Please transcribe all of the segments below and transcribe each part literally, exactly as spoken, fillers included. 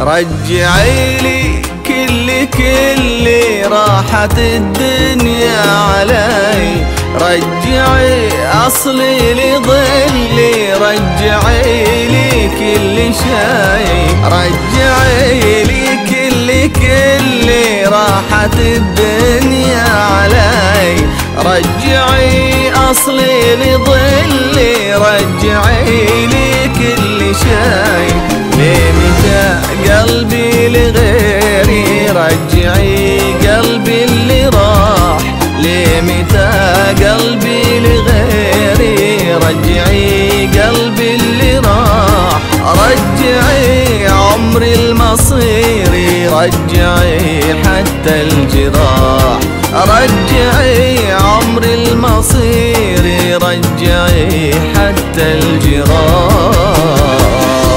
رجعي لي كل كل راحت الدنيا علي، رجعي أصلي لظلي، رجعي لي كل شي، رجعي لي كل كل راحت الدنيا علي، رجعي أصلي لظلي، رجعي لي كل شي. لمتى قلبي لغيري، رجعي قلبي اللي راح، لمتى قلبي لغيري، رجعي قلبي اللي راح، رجعي عمري المصيري، رجعي حتى الجراح، رجعي عمري المصيري، رجعي حتى الجراح.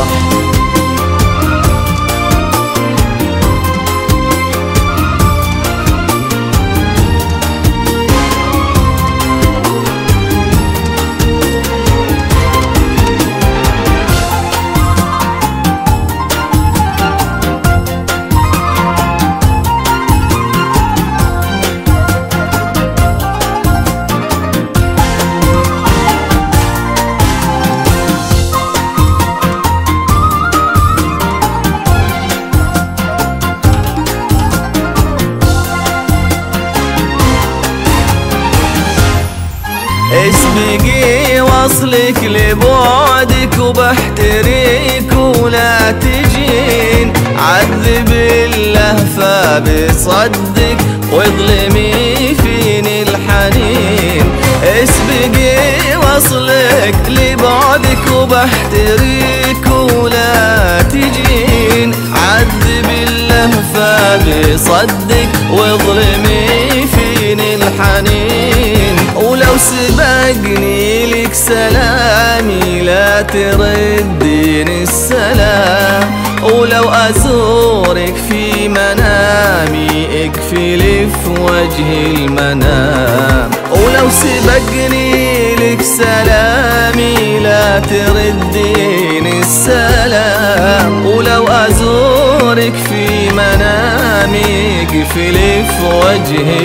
اسبقي وصلك لبعدك وبحتريك ولا تجين، عذب اللهفة بصدك واظلمي فيني الحنين، اسبقي وصلك لبعدك وبحتريك ولا تجين، عذب اللهفة بصدك واظلمي فيني الحنين، ولو سبقني لك سلامي لا تردين السلام، ولو أزورك في منامي اقفلي في وجه المنام، ولو سبقني لك سلامي لا تردين السلام، ولو أزورك في منامي اقفلي في وجه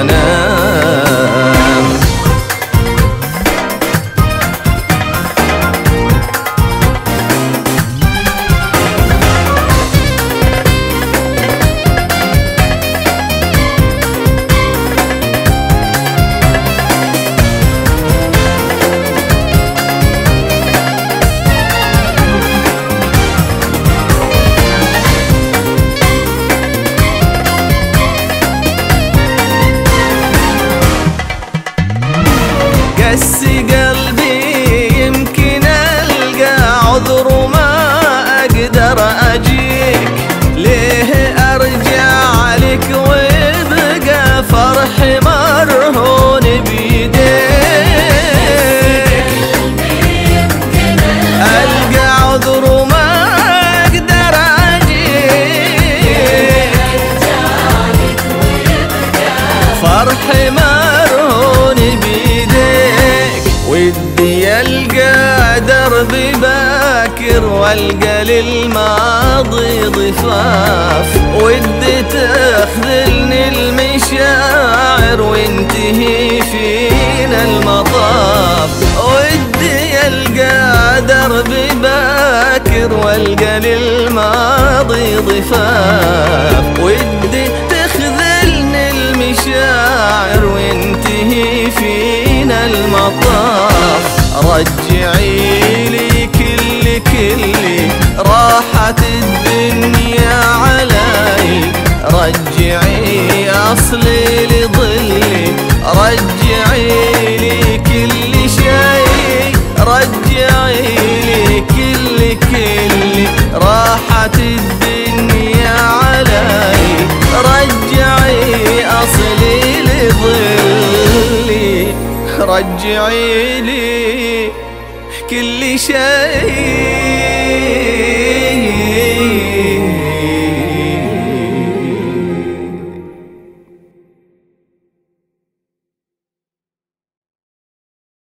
المنام. قسي قلبي يمكن ألقى عذر وما أقدر أجيك، ليه أرجع لك ويبقى فرحي مرهون بيديك، ألقى عذر وما أقدر أجيك، فرحي مرهون بيديك، ودي ألقى دربي باكر والقى للماضي ضفاف، ودي تخذلني المشاعر وانتهي فينا المطاف، ودي ألقى دربي باكر والقى للماضي ضفاف، ودي تخذلني المشاعر وانتهي فينا المطاف، رجعي لي كل كل راحت الدنيا علي، رجعي أصلي لظلي، رجعي لي كل شي، رجعي لي كل كل راحت الدنيا علي، رجعي أصلي لظلي، رجعي لي كل شيء.